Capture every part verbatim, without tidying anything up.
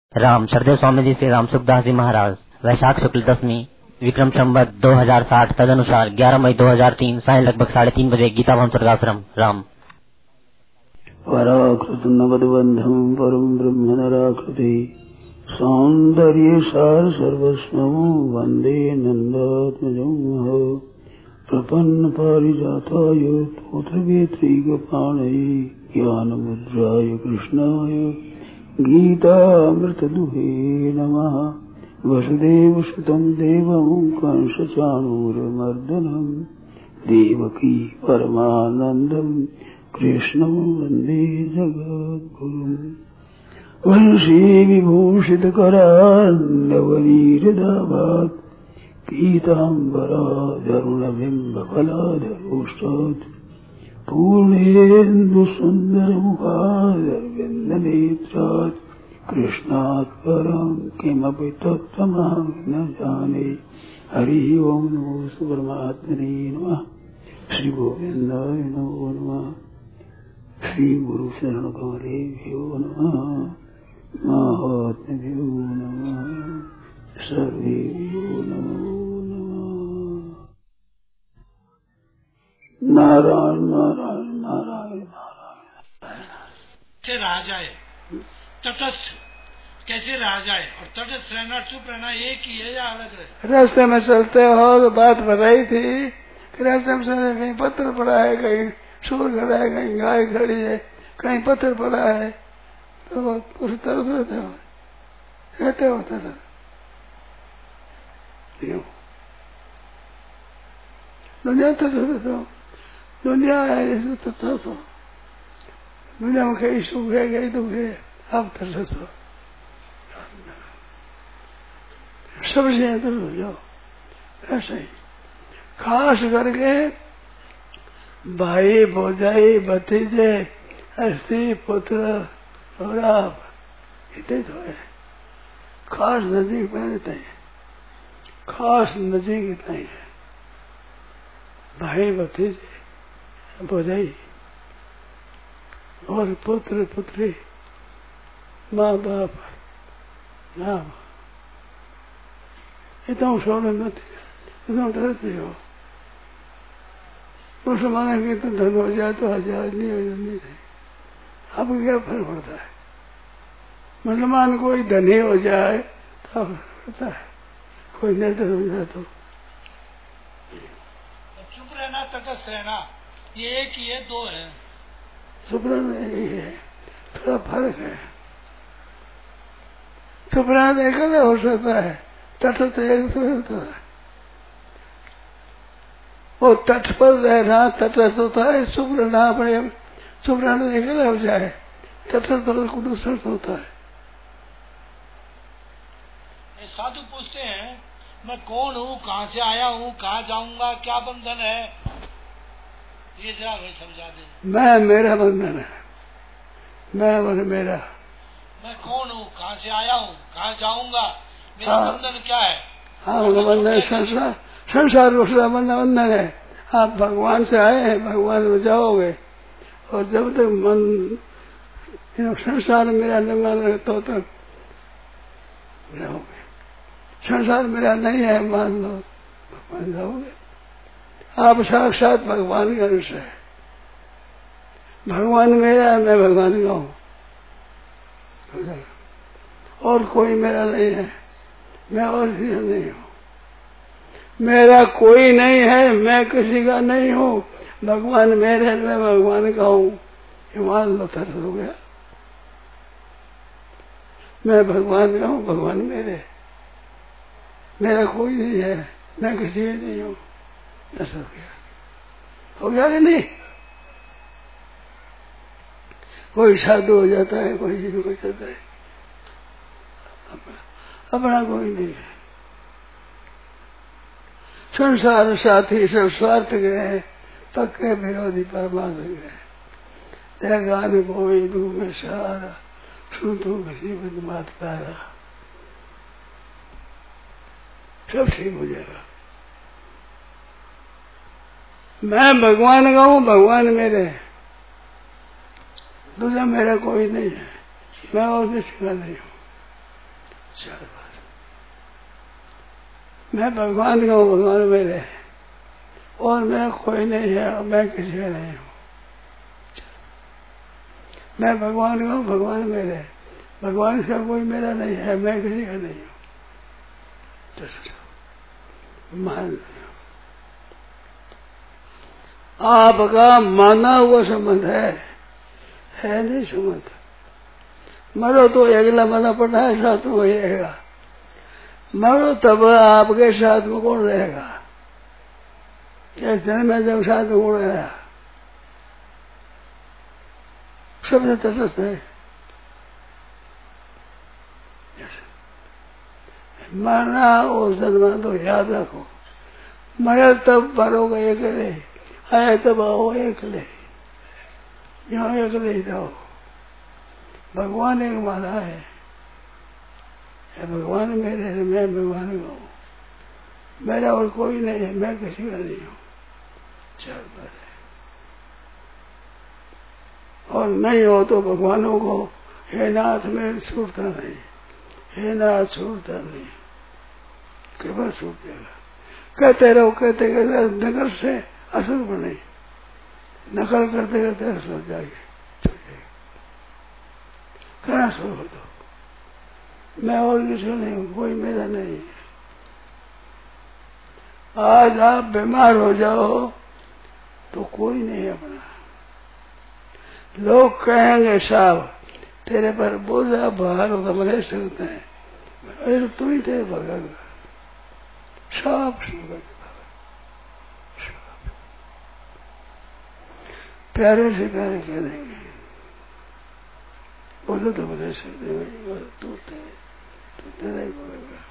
राम सरदेव स्वामी जी श्री राम सुखदास जी महाराज वैशाख शुक्ल दशमी विक्रम संवत दो हजार साठ तदनुसार ग्यारह मई दो हजार तीन साय लगभग साढ़े तीन बजे गीता भवन स्वर्गाश्रम राम। पराकृत नवदबंधम परम ब्रह्म नराकृति सौंदर्य सार सर्वस्वं वंदे नंदात्मजं प्रपन्न पारिजाताय पुत्रवेत्रीगपाणये ज्ञानमुद्राय कृष्णाय गीतामृतदुहे नमः। वसुदेवसुतं देवं कंसचाणूरमर्दनं देवकी परमानन्दं कृष्णं वन्दे जगद्गुरुम्। वंशी विभूषितकरान्नवनीरदाभात् पीताम्बराधरुणबिम्बफलाधरोष्टात् पूर्णेन्दुसुन्दरमुखादरविन्दनेत्रात् कृष्णात् परं किमपि तत्त्वमहं न जाने। हरि ओं नमो परमात्मने नमः। श्री गोविन्दाय नमो नमः। श्री गुरु शरण कमलेभ्यो नमः। महात्म्यो नमः। सर्वेभ्यो नमो नमः। नारायण नारायण नारायण नारायण। रह जाए तटस्थ कैसे रह जाए और तटस्थ रहना चुप रहना एक ही है या अलग है? रास्ते में चलते हो तो बात बताई थी कि रास्ते में चलते कहीं पत्थर पड़ा है, कहीं शोर खड़ा है, कहीं गाय खड़ी है, कहीं पत्थर पड़ा है, तो उस तरह रहते हो रहते होता था। दुनिया तो दुनिया है तो, तो, तो दुनिया में कहीं सुख है कहीं दुख है, आप तरस हो सबसे तरस हो जाओ। ऐसा ही खास करके भाई भौजाई भतीजे स्त्री पुत्र और आप इतने तो है खास नजीक में रहते हैं। खास नजीक इतना ही है, भाई भतीजे भौजाई और पुत्र पुत्री माँ बाप नाम इतना सोने मत इतना डरते हो। मुसलमान की तो धन हो जाए तो हजार नहीं हो नहीं अब क्या फर्क पड़ता है। मुसलमान कोई धनी हो जाए तो पड़ता है, कोई निर्धन हो जाए तो चुप रहना तटस्थ रहना ये एक ही है दो है? चुप रहना यही है, थोड़ा फर्क है। चुप रहना एक हो सकता है, तटस्थ एक तो होता है। वो तट पर रहना तटस्थ होता है, चुप रहना अपने चुप रहना एक हो जाए तटस्थ को दूसरा होता है। साधु पूछते हैं मैं कौन हूँ, कहाँ से आया हूँ, कहाँ जाऊंगा, क्या बंधन है, ये जरा भाई समझा दे। मैं मेरा बंधन है, मैं और मेरा। मैं कौन हूँ, कहाँ से आया हूँ, कहाँ जाऊंगा, मेरा बंधन क्या है? हाँ बंधन संसार संसार दूसरा बंधन बंधन है। आप भगवान से आए हैं, भगवान में जाओगे और जब तक मन संसार मेरा लगा रहे तो तक जाओगे। संसार मेरा नहीं है मान लो भगवान जाओगे। आप साक्षात भगवान के अंश है। भगवान मेरा है, मैं भगवान का हूँ और कोई मेरा नहीं है, मैं और किसी नहीं हूँ। मेरा कोई नहीं है, मैं किसी का नहीं हूँ। भगवान मेरे, मैं भगवान का हूँ। ये मान लो तरस हो गया। मैं भगवान का हूँ, भगवान मेरे, मेरा कोई नहीं है, मैं किसी का नहीं हूँ। तरस हो गया, हो गया कि नहीं? कोई साधु हो जाता है, कोई हिंदू हो जाता है, अपना, अपना कोई नहीं है। संसार साथी सब स्वार्थ गए, पक्के विरोधी परमात्मा गए। त्यागान कोई दू में सारा सुनतो किसी में मात पारा, सब ठीक हो जाएगा। मैं भगवान का हूँ, भगवान मेरे, दूसरा मेरा कोई नहीं है, मैं और किसी का नहीं हूँ। चार बात। मैं भगवान का हूँ, भगवान मेरे है, और मैं कोई नहीं है, मैं किसी का नहीं हूँ। मैं भगवान का हूँ, भगवान मेरे है, भगवान का कोई मेरा नहीं है, मैं किसी का नहीं हूँ। मान आपका माना हुआ संबंध है, है नहीं संबंध। मरो तो अगला मरना पड़ना है, साथ में वही रहेगा। मरो तब आपके साथ में कौन रहेगा? जैसे मैं जब साथ में कौन रहा, सबसे तटस्थ है। मरना और जन्मा तो याद रखो, मरे तब मरोगे अकेले, आए तब आओ अकेले, यहाँ अकेले ही रहो। भगवान एक माना है, भगवान मेरे है, मैं भगवान का हूँ, मेरा और कोई नहीं है, मैं किसी का नहीं हूँ। चार बात है। और नहीं हो तो भगवानों को हे नाथ में छूटता नहीं, हे नाथ छूटता नहीं, केवल छूट जाएगा। कहते रहो, कहते कहते नकल से असर बने, नकल करते करते असर हो जाएगी, छूट जाएगी। कहना शुरू हो दो, मैं और किसी नहीं हूँ, कोई मेरा नहीं है। आज आप बीमार हो जाओ तो कोई नहीं अपना। लोग कहेंगे साहब तेरे पर बोझा भार हो तो रह सकते हैं, अरे तू ही थे भगवान साफ प्यारे से प्यारे कह देंगे, बोलो तो बोले सकते तू थे, तू तेरा ही बोलेगा।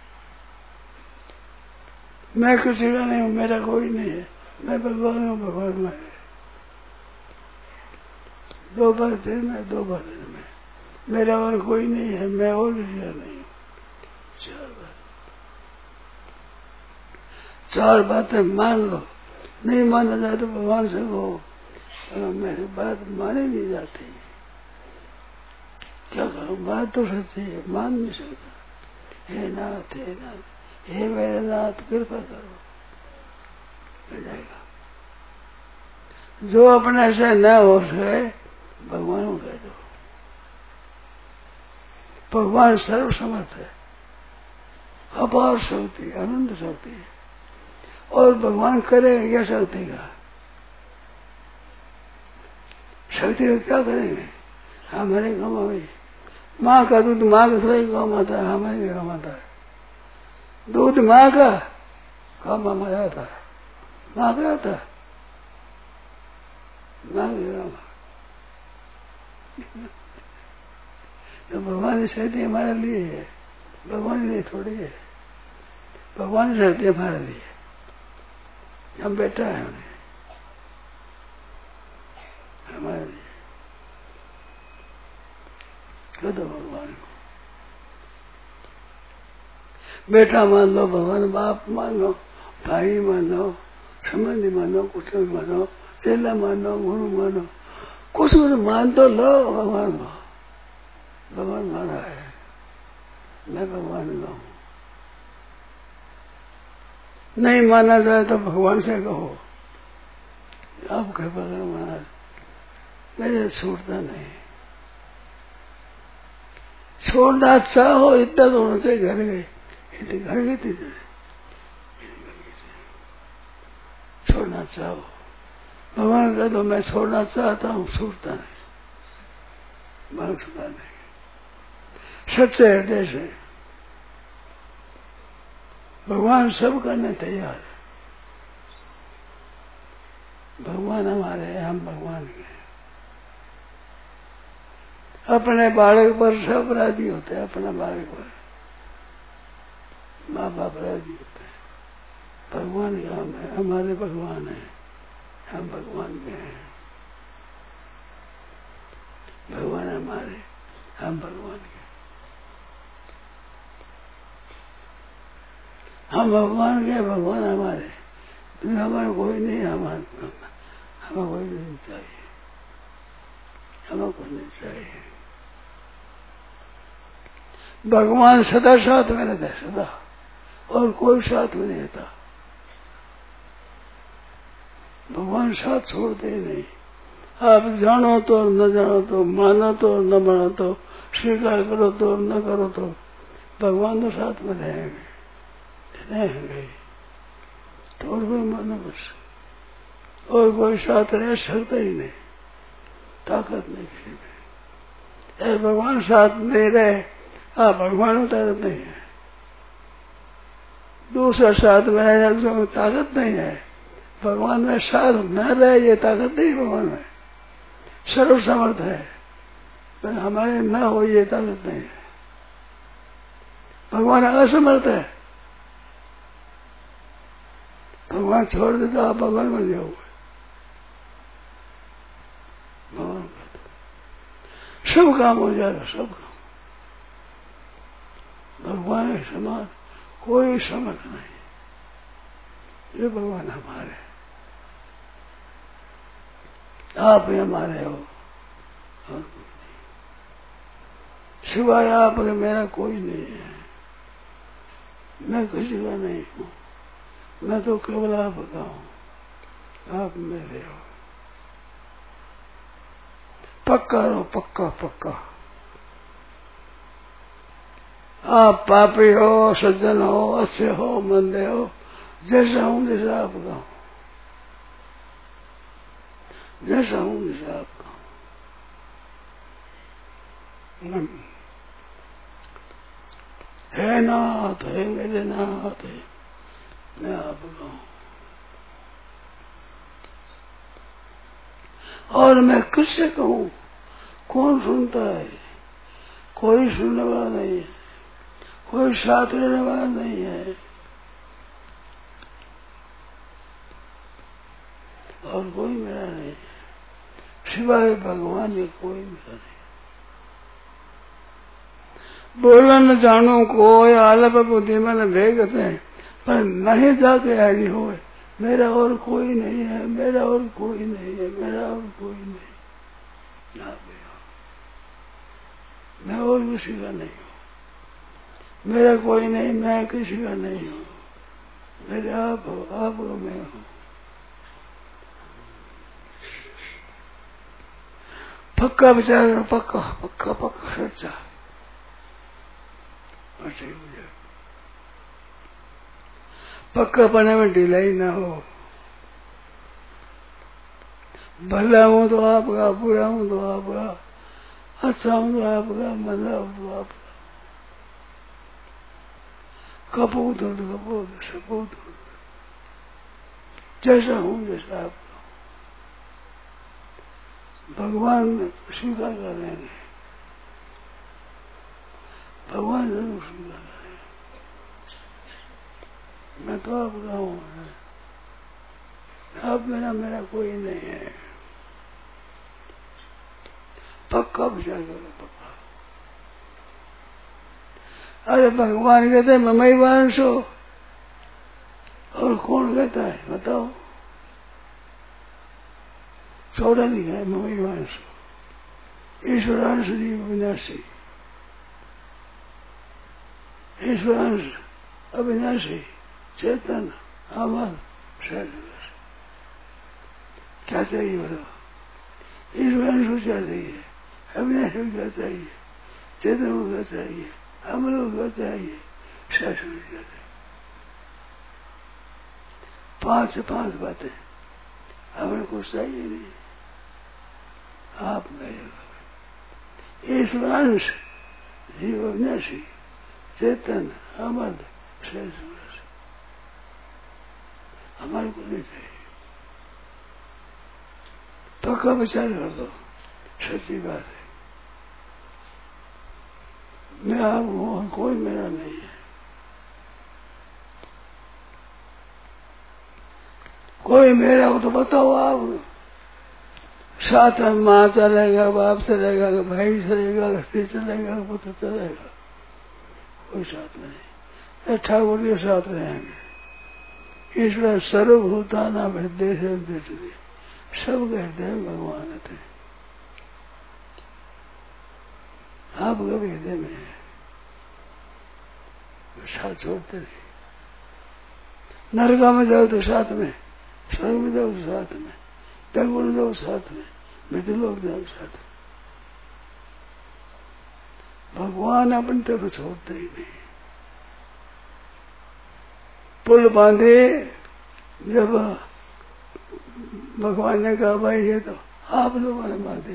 मैं किसी का नहीं हूँ, मेरा कोई नहीं है, मैं भगवान हूँ, भगवान में दो बार दिन में, दो बार दिन में, मेरा और कोई नहीं है, मैं और किसी का नहीं हूँ। चार बात, चार बातें मान लो। नहीं माना जाए तो भगवान से कहो मेरी बात मानी नहीं जाती, क्या करूं, बात तो सच्ची है, मान नहीं सकता। हे नाथ, हे नाथ, हे मेरे नाथ कृपा करो, मिल जाएगा। जो अपने से न हो सके भगवान को कह दो। भगवान सर्वसमर्थ है, अपार शक्ति, अनंत शक्ति है, और भगवान करेगा क्या शक्ति का? शक्ति का क्या करेंगे? हमारे काम में माँ का दूध माँ का थोड़ा ही काम आता है, हमारे भी काम आता है। दूध माँ का काम हमारा आता है, माँ का आता है, माँ का काम। तो भगवान की शक्ति हमारे लिए है, भगवान के लिए थोड़ी है। भगवान की शक्ति हमारे लिए, हम बेटा है उन्हें, हमारे लिए कह दो भगवान को। बेटा मान लो, भगवान बाप मान लो, भाई मान लो, संबंधी मानो, कुछ भी मानो, चेला मानो, गुरु मानो, कुछ भी मान तो लो भगवान को। भगवान माना है, मैं भगवान का हूँ। नहीं माना जाए तो भगवान से कहो आप कृपा करो महाराज, मेरे छूटता नहीं। छोड़ना चाहो इतना तो होना चाहिए, घर गए इतने घर गए थे, छोड़ना चाहो भगवान का तो मैं छोड़ना चाहता हूँ, छूटता नहीं, मन छूटा नहीं। सच्चे हृदय से भगवान सब करने तैयार है। भगवान हमारे हैं, हम भगवान के हैं। अपने बालक पर सब राजी होते हैं, अपना बालक पर माँ बाप राजी होते हैं। भगवान का हम है, हमारे भगवान है, हम भगवान के हैं। भगवान हमारे, हम भगवान के। हम भगवान के, भगवान हमारे, हमारे कोई नहीं, हमारे हमें कोई नहीं चाहिए, हमें कुछ नहीं चाहिए। भगवान सदा साथ में रहता है, सदा, और कोई साथ में नहीं रहता। भगवान साथ छोड़ते ही नहीं। आप जानो तो न जानो तो, मानो तो न मानो तो, स्वीकार करो तो न करो तो, भगवान तो साथ में रहेंगे, रहेंगे। थोड़ा भी मानो बस, और कोई साथ रह सकता ही नहीं, ताकत नहीं किसी में। अरे भगवान साथ नहीं रहे, हाँ भगवान में ताकत नहीं है। दूसरा साथ में है, उसमें ताकत नहीं है। भगवान में साथ न रहे, ये ताकत नहीं भगवान में। सर्व समर्थ है, पर हमारे न हो ये ताकत नहीं है। भगवान असमर्थ है। भगवान छोड़ देता, आप भगवान बन जाओगे। भगवान सब काम हो जाएगा, सब काम। भगवान के समान कोई समर्थ नहीं। ये भगवान हमारे, आप ही हमारे हो, और कोई नहीं। सिवाय आपके मेरा कोई नहीं है। मैं किसी का नहीं हूँ, मैं तो केवल आपका हूँ, आप मेरे हो। पक्का रहो, पक्का पक्का। आप पापी हो, सज्जन हो, अच्छे हो, मंदे हो, जैसा हूँ जैसा आपका हूँ, जैसा हूँ जैसा आपका हूँ। है नाथ, है मेरे नाथ, है मैं आपका हूँ। और मैं किससे कहूँ? कौन सुनता है? कोई सुनने वाला नहीं है, कोई साथ लेने वाला नहीं है, और कोई मेरा नहीं है सिवाय भगवान के। कोई मेरा नहीं। बोला न जानो कोई आलप बुद्धि में भेगत है, पर नहीं जाके आगे हो, मेरा और कोई नहीं है, मेरा और कोई नहीं है, मेरा और कोई नहीं। ना मैं और किसी का नहीं हूँ, मेरा कोई नहीं, मैं किसी का नहीं हूँ। मेरे आप हो, आप हो, मैं हूँ। पक्का विचार, पक्का पक्का पक्का सच्चा, पक्का पने में ढिलाई ना हो। भला हूँ तो आपका, बुरा हूँ तो आपका, अच्छा हूँ तो आपका, मंदा हूँ तो आपका। कपूत हो तो कपूत, सपूत हो, जैसा हूँ जैसा आपका। भगवान स्वीकार कर रहे हैं, भगवान जरूर स्वीकार कर रहे हैं। मैं तो आपका हूँ, आप मेरा, मेरा कोई नहीं है। पक्का विचार करो, पक्का। अरे भगवान कहते हैं ममई वांश हो, और कौन कहता है बताओ? चौदह लिखा है ममई वांश हो। ईश्वरांश जीव विनाशी, ईश्वरांश अविनाशी, चेतन अमर शरीर। क्या चाहिए बताओ? ईश्वरांश को क्या चाहिए? अविनाशी को क्या चाहिए? चेतन को क्या चाहिए? अमर को क्या चाहिए? शासन को क्या चाहिए? पांच से पांच बातें हमें कुछ चाहिए नहीं। आप मेरे ईश्वरांश जीव अविनाशी, चेतन अमर शेष, हमारे को नहीं चाहिए। पक्का विचार कर दो, सच्ची बात है। मैं आप हूँ, कोई मेरा नहीं है। कोई मेरा हो तो बताओ आप। साथ में माँ चलेगा, बाप चलेगा, भाई चलेगा, स्त्री चलेगा, पुत्र चलेगा, कोई साथ में नहीं। ठाकुर के साथ रहेंगे। ईश्वर सर्वभूताना हृदय से हृदय, सब हृदय भगवान थे। आप कभी हृदय में है, साथ छोड़ते नहीं। नरका में जाओ तो साथ में, स्वर्ग में जाओ तो साथ में, जगुण में जाओ साथ में, मृत्युलोक जाओ साथ में। भगवान अपनी तरफ छोड़ते ही नहीं। पुल बांधे जब भगवान ने कहा भाई ये तो आप लोगों ने बांधे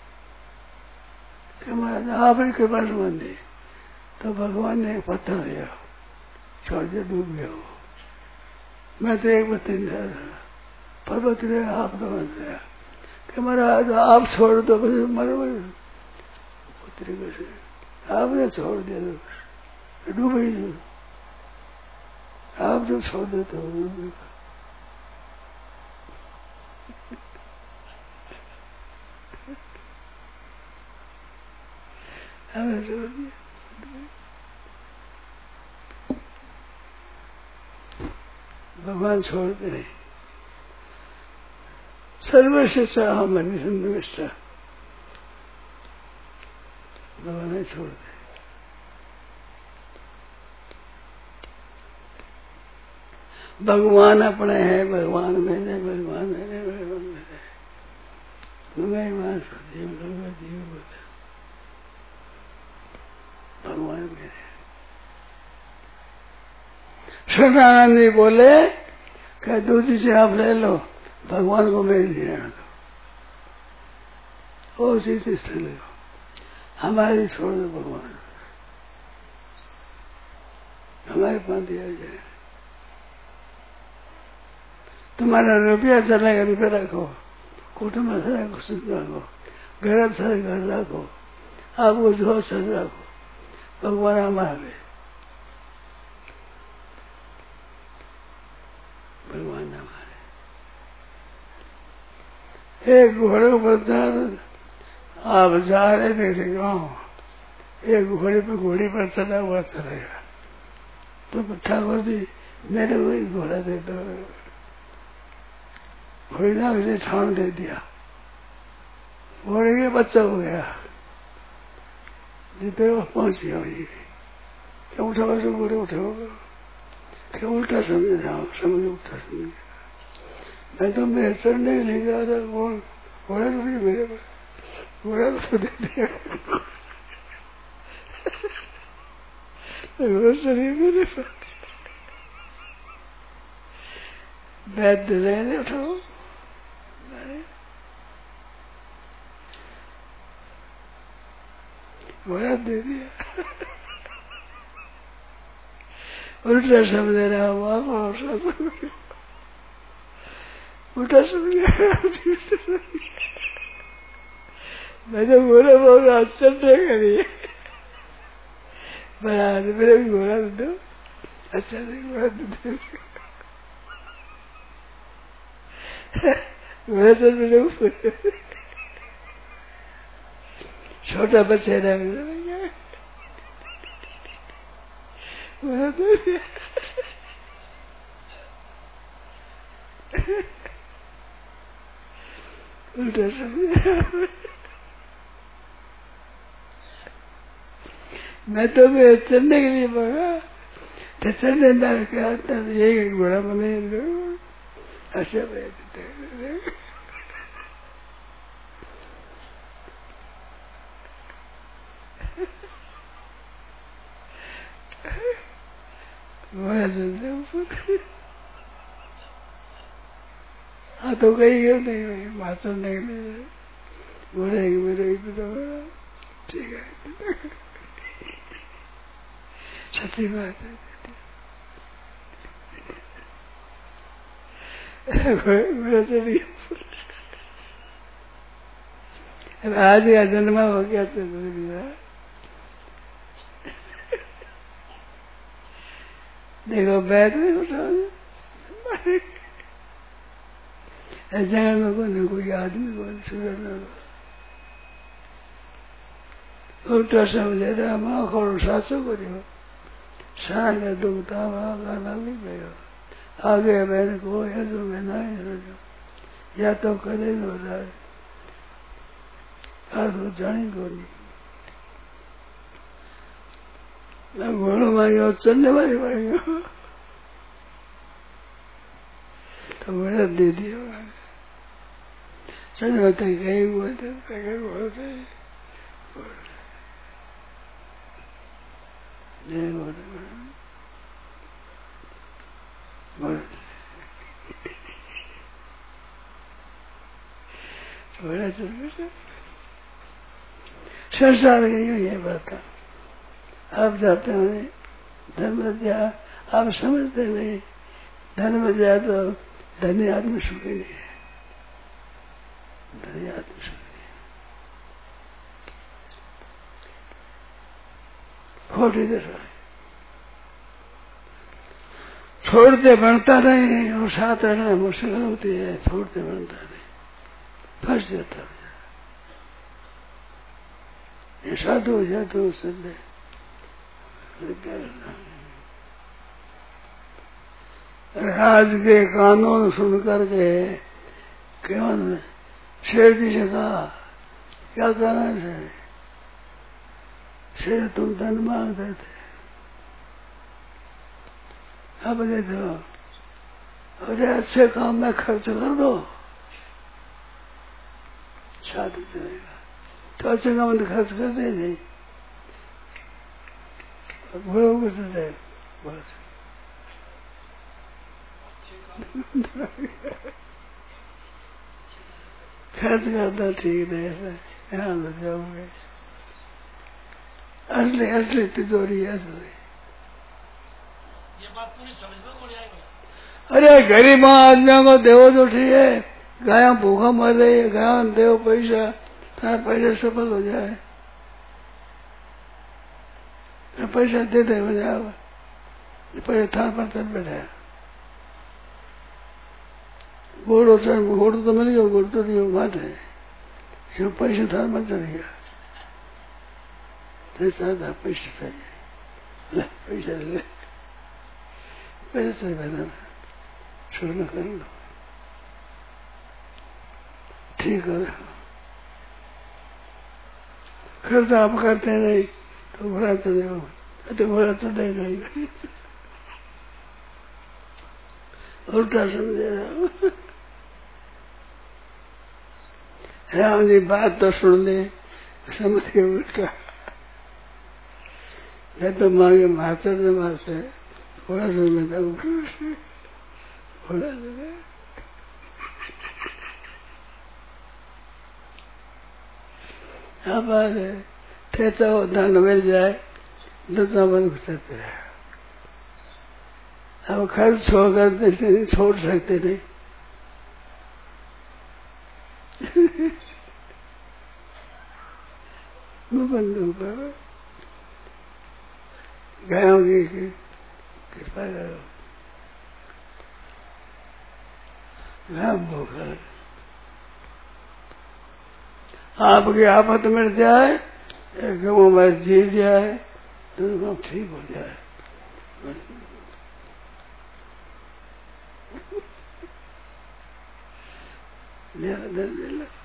कि महाराज आप ही के पास बांधे, तो भगवान ने एक पत्थर दिया, छोड़ दिया, डूब गया वो। मैं तो एक बत्ती पर्वत गया, आप तो बन गया कि महाराज आप छोड़ दो फिर मरो तरीके से। आपने छोड़ दिया तो डूब ही, आप जो छोड़ देते हो डूबेगा। हमें छोड़ दिया, भगवान छोड़ते नहीं। सर्वस्व चाह मन संनिष्ठा, भगवान नहीं छोड़ते। भगवान अपने हैं, भगवान मेरे, भगवान मेरे, भगवान मेरे, तुम्हें मान जीव लगा जीव बोले भगवान मेरे। सदानंद जी बोले क्या दूसरी से आप ले लो, भगवान को मेरे लिए रहने दो, और चीज से ले लो, हमारी छोड़ दो भगवान, हमारे पास दिया जाए। तुम्हारा रुपया चलेगा, रुपया रखो, कुटुंब अच्छा रखो, सुख रखो, घर अच्छा घर रखो, आपको जो अच्छा रखो, भगवान हमारे, भगवान हमारे। एक घोड़े पर आप जा रहे थे गाँव, एक घोड़े पर घोड़ी पर चला हुआ चलेगा, तो ठाकुर जी मेरे वही घोड़ा दे दो, घोड़ी ना उसे ठाण दे दिया, घोड़े के बच्चा हो गया, जितने वो पहुंच गया वही। क्या उठा वैसे घोड़े उठाओगे, क्या उल्टा समझ रहा हूँ, समझ उल्टा समझ। मैं तो मेरे चढ़ने के लिए गया था, घोड़ा तो भी मेरे पास, घोड़ा तो दे दिया, घोड़ा शरीर मेरे पास, बैठ रहने उठाओ, घोड़ा दे दिया, उल्टा समझ रहा हूँ, आप उल्टा समझ गया। मैं तो घोड़ा बहुत आश्चर्य करिए, बड़ा मेरे भी घोड़ा दे दो, अच्छा नहीं घोड़ा दे दो, घोड़ा तो मेरे ऊपर छोटा बच्चा है ना, घोड़ा दे दिया। उल्टा समझ, मैं तो मैं चलने के लिए भागा, तो चलने ना क्या आता है, यही घोड़ा बने लोग अच्छा बैठते घोड़ा चलते ऊपर। हाँ तो कहीं गए नहीं भाई, माता नहीं ले घोड़े मेरे तो ठीक है, सच्ची बात है, मेरा तो नहीं। आज या जन्मा हो गया तो देखो बैठ नहीं उठा, जगह में कोई कोई आदमी को सुधरना, उल्टा समझे रहा माँ खोड़ सासू करो, सारा दुखता वहाँ गाना भी गयो, आगे मैंने को या तो मैं नहीं समझो, या तो करे हो रहा है, आज वो जाने को नहीं। मैं घोड़ों मांगे और चलने वाली मांगे तो घोड़ा दे दिया। चलने वाले गए हुए थे घोड़े से घोड़ा चल संसार की ये बात है। आप जाते हैं धर्म दिया, आप समझते नहीं धर्म दिया तो धनी आदमी सुखी नहीं है, धनी आदमी सुखी नहीं है। खोटी दशा है, छोड़ते बनता नहीं और साथ रहना मुश्किल होती है, छोड़ते बनता नहीं, फंस जाता है। ये साधु हो जाए तो उससे राज के कानून सुन करके केवल शेर जी से कहा क्या कहना है, शेर तुम धन मांगते थे, अब देखो अरे अच्छे काम में खर्च कर दो शादी चलेगा, तो अच्छे काम में खर्च करते नहीं बस खर्च करता ठीक नहीं है, यहाँ लग जाओगे। असली असली तिजोरी असली ये बात पूरी समझ में नहीं आएगी। अरे गरीब आदमियों को देवो तो ठीक है, गाया भूखा मर रही है, गाया देव पैसा, तार पैसा सफल हो जाए, पैसा दे दे बजा पैसा थार पर चल बैठा घोड़ो चढ़ घोड़ो तो मिल गया, घोड़ तो नहीं बात है, जो पैसा थार पर चढ़ गया पैसा पैसा चाहिए, ले पैसा ले पैसा चल बैठा छोड़ना कर लो ठीक है। खर्च आप करते नहीं तो घोड़ा चलेगा, तो घोड़ा चलेगा ही उल्टा समझे रहा। राम जी बात तो सुन ले, समझ के उल्टा मैं तो मांगे मास्टर से मास्टर घोड़ा समझता घोड़ा समझ अब ठेचा हो धन मिल जाए दूसरा मन घुसते है। अब खर्च छोड़ कर छोड़ सकते नहीं बंधु पर गायों की कृपा करो, गाय भूखा आपकी आफत मिट जाए, गाँव में जी जाए तो ठीक हो जाए। ले